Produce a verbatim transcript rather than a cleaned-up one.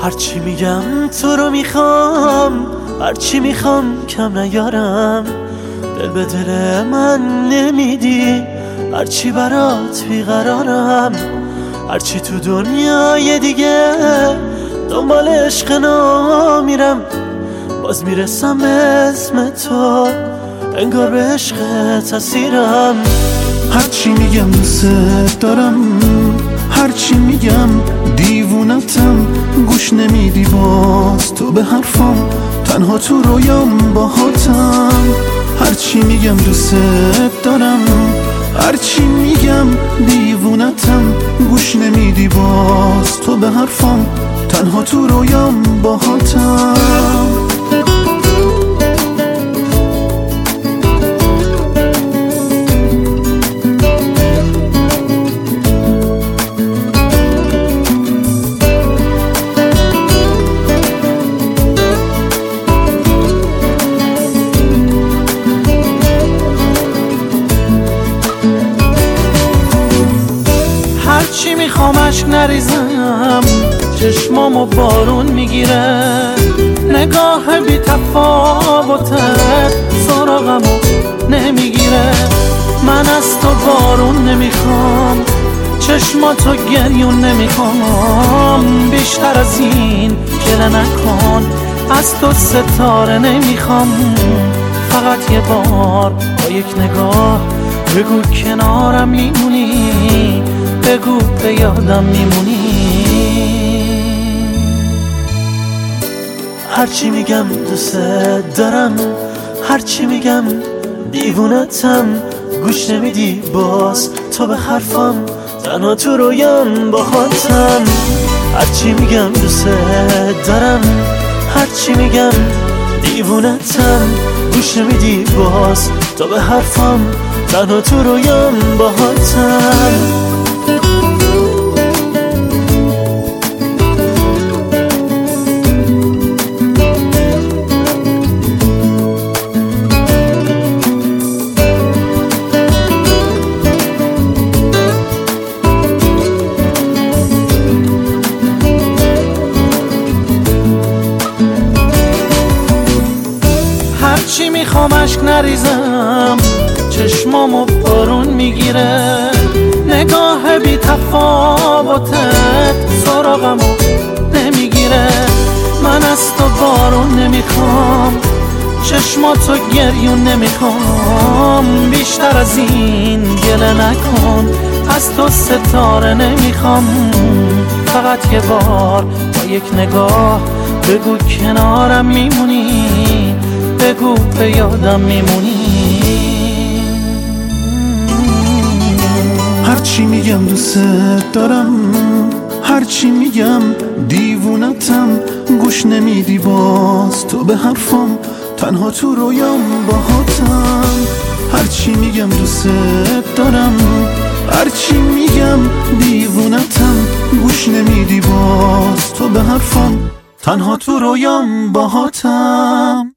هرچی میگم تو رو میخوام، هرچی میخوام کم نیارم. دل به دل من نمیدی، هرچی برات بیقرارم. هرچی تو دنیای دیگه دنبال عشق نمیرم، باز میرسم اسم تو، انگار به عشقت اسیرم. هرچی میگم دوست دارم، هرچی میگم دیوونتم، گوش نمیدی باز تو به حرفم، تنها تو رویام باهاتم. هرچی میگم دوست دارم، هرچی میگم دیوونتم، گوش نمیدی باز تو به حرفم، تنها تو رویام باهاتم. هرچی میخوام اشک نریزم، چشمامو بارون میگیره، نگاه بی تفاوتت سراغمو نمیگیره. من از تو بارون نمیخوام، چشماتو گریون نمیخوام، بیشتر از این گله نکن، از تو ستاره نمیخوام. فقط یه بار با یک نگاه بگو کنارم میمونی، بگو به یادم میمونی. هرچی میگم دوست دارم، هرچی میگم دیوونتم، گوش نمیدی باز تو به حرفم، تنها تو رویام باهاتم. هرچی میگم دوست دارم، هرچی میگم دیوونتم، گوش نمیدی باز تو به حرفم، تنها تو رویام باهاتم. هرچی میخوام اشک نریزم، چشمامو بارون میگیره، نگاه بی تفاوتت سراغمو نمیگیره. من از تو بارون نمیخوام، چشماتو گریون نمیخوام، بیشتر از این گله نکن، از تو ستاره نمیخوام. فقط یه بار با یک نگاه بگو کنارم میمونی، بگو به یادم میمونی. هرچی میگم دوست دارم، هرچی میگم دیوونتم، گوش نمیدی باز تو به حرفم، تنها تو رویام باهاتم. هرچی میگم دوست دارم، هرچی میگم دیوونتم، گوش نمیدی باز تو به حرفم، تنها تو رویام باهاتم.